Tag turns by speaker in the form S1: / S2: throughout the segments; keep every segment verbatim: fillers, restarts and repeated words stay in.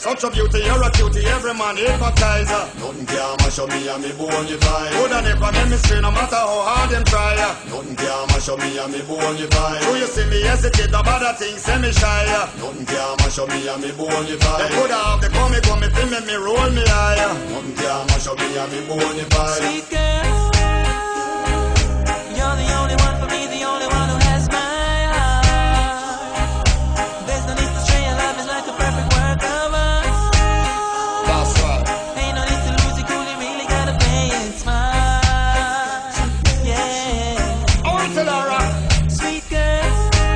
S1: Such a beauty, you're a cutie, every man hypnotizer.
S2: Nothing can mash up me and me bone you find.
S1: Coulda never make me stray, no matter how hard them try.
S2: Nothing can mash up me and me bone you find.
S1: So you see me hesitate about that thing, say me shy.
S2: Nothing can mash up me and me bone you find.
S1: They coulda have the come, come, me feel me, me roll me higher.
S2: Nothing can mash up me and me bone you find.
S3: Sweet girl, you're the only one for me, the only one who has my heart. There's no need to stray, your love is like a perfect work of art.
S1: That's right.
S3: Ain't no need to lose it cool, you really gotta play it smart. Yeah.
S1: Oh, it's a Laura.
S3: Sweet girl,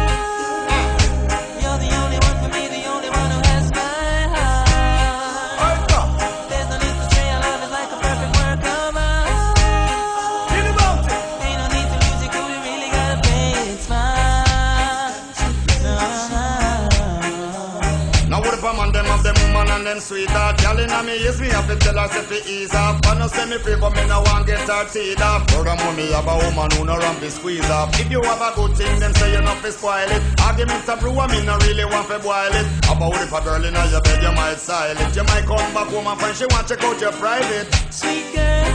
S3: you're the only one for me, the only one who has my heart. There's no need to stray, your love is like a perfect work of art. Ain't no need to lose it cool, you really gotta play it smart.
S1: Now what if I'm on them of them woman and them sweetheart? Girl inna me yes me have to tell her say fi ease up. I no say me favor me no want get her teed up. Furthermore me have a woman who no run fi squeeze up. If you have a good thing then say you no fi spoil it. Arguments a brew and me no really want fi boil it. About if a girl inna your bed you might style it. You might come back home and find she want check out your private.
S3: Sweet girl,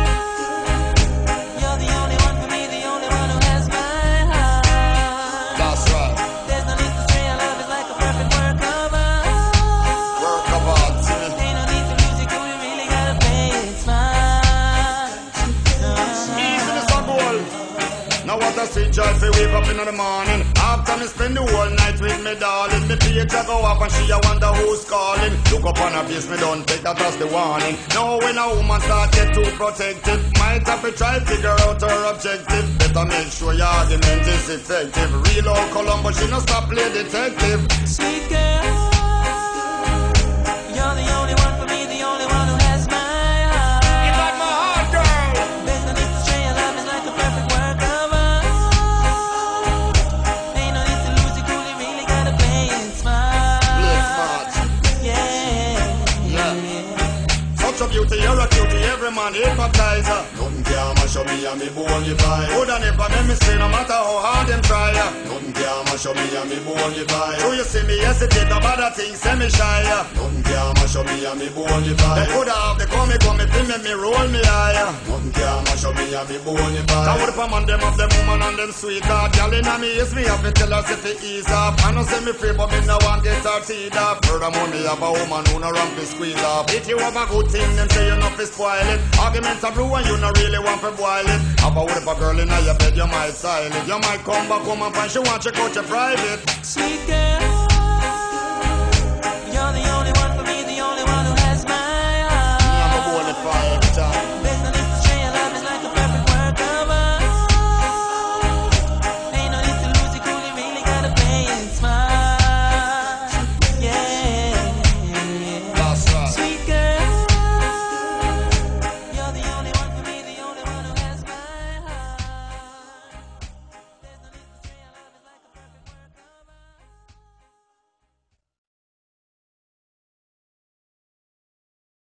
S3: you're the only one for me, the only one who has my heart.
S1: That's right.
S3: There's no need to stray, your love is like a perfect work of art.
S1: Work of art. See me.
S3: Ain't no need to lose it cool, you really gotta play it smart.
S1: Easy to stop goal. Now what a sweet joy fi wake up in the morning. After me spend the whole night with me darling. Me page a go up and she a wonder who's calling. Look up on her face, me don't take that as the warning. Now when a woman start get too protective, might have to try figure out her objective. Better make sure your argument is effective. Real old Columbo, she no stop play detective.
S3: Sweet girl, you're the only one for me, the only one who has my heart.
S1: You got my heart, girl.
S3: There's no need to stray, your love is like a perfect work of art. Ain't no need to lose it cool, you really gotta play it smart.
S1: Play smart.
S3: Yeah,
S1: Yeah. Such a beauty, you're a cutie, every man hypnotizer.
S2: Nothing can mash up me and me bone you find.
S1: Coulda never make me stray, no matter how hard them try.
S2: Nothing can mash up me and me bone you find.
S1: So you see me hesitate about that thing, say me shy.
S2: Nothing can mash up me and me bone you
S1: They
S2: find.
S1: coulda have the come, come, feel me, me roll me higher.
S2: Nothing can mash up me and me bone you
S1: Now
S2: find.
S1: what if I'm on them of them woman and them sweetheart? Girl inna me yes me have to tell her say fi ease up. I no say me free but me no want get her teed up. Furthermore me have a woman who no run fi squeeze up. If you have a good thing then say you no fi spoil it. Arguments a brew and you no really want fi boil it. How about if a girl inna your bed you might style it. You might come back home and find she want check out your private.
S3: sweet girl,